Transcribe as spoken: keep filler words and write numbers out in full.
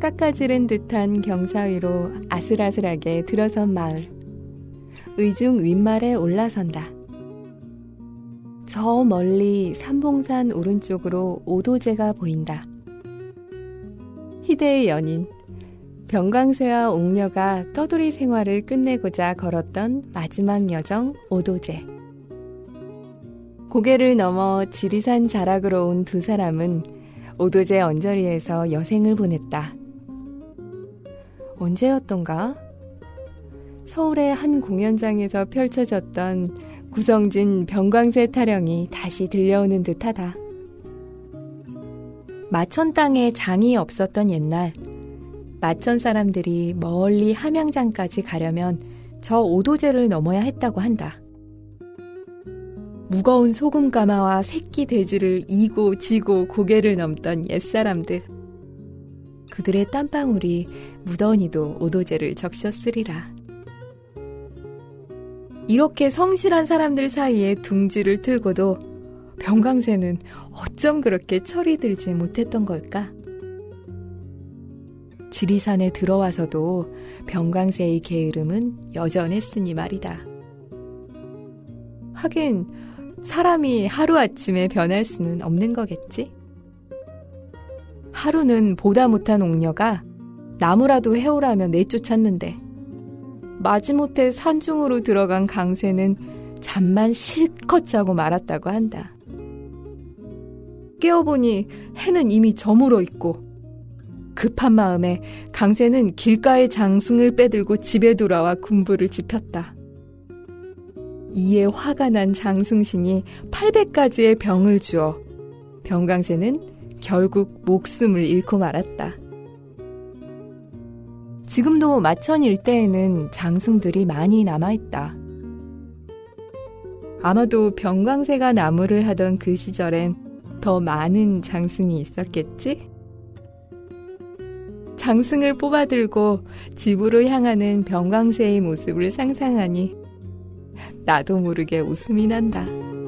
깎아지른 듯한 경사 위로 아슬아슬하게 들어선 마을. 의중 윗말에 올라선다. 저 멀리 삼봉산 오른쪽으로 오도제가 보인다. 희대의 연인 병광쇠와 옥녀가 떠돌이 생활을 끝내고자 걸었던 마지막 여정 오도제. 고개를 넘어 지리산 자락으로 온 두 사람은 오도제 언저리에서 여생을 보냈다. 언제였던가? 서울의 한 공연장에서 펼쳐졌던 구성진 병광쇠 타령이 다시 들려오는 듯하다. 마천 땅에 장이 없었던 옛날, 마천 사람들이 멀리 함양장까지 가려면 저 오도제를 넘어야 했다고 한다. 무거운 소금 가마와 새끼 돼지를 이고 지고 고개를 넘던 옛사람들. 그들의 땀방울이 무던히도 오도제를 적셨으리라. 이렇게 성실한 사람들 사이에 둥지를 틀고도 병광쇠는 어쩜 그렇게 철이 들지 못했던 걸까? 지리산에 들어와서도 병광쇠의 게으름은 여전했으니 말이다. 하긴 사람이 하루아침에 변할 수는 없는 거겠지? 하루는 보다 못한 옥녀가 나무라도 해오라며 내쫓았는데 마지못해 산중으로 들어간 강쇠는 잠만 실컷 자고 말았다고 한다. 깨어보니 해는 이미 저물어 있고 급한 마음에 강쇠는 길가의 장승을 빼들고 집에 돌아와 군부를 지폈다. 이에 화가 난 장승신이 팔백 가지의 병을 주어 병광쇠는 결국 목숨을 잃고 말았다. 지금도 마천 일대에는 장승들이 많이 남아있다. 아마도 병광쇠가 나무를 하던 그 시절엔 더 많은 장승이 있었겠지? 장승을 뽑아들고 집으로 향하는 병광쇠의 모습을 상상하니 나도 모르게 웃음이 난다.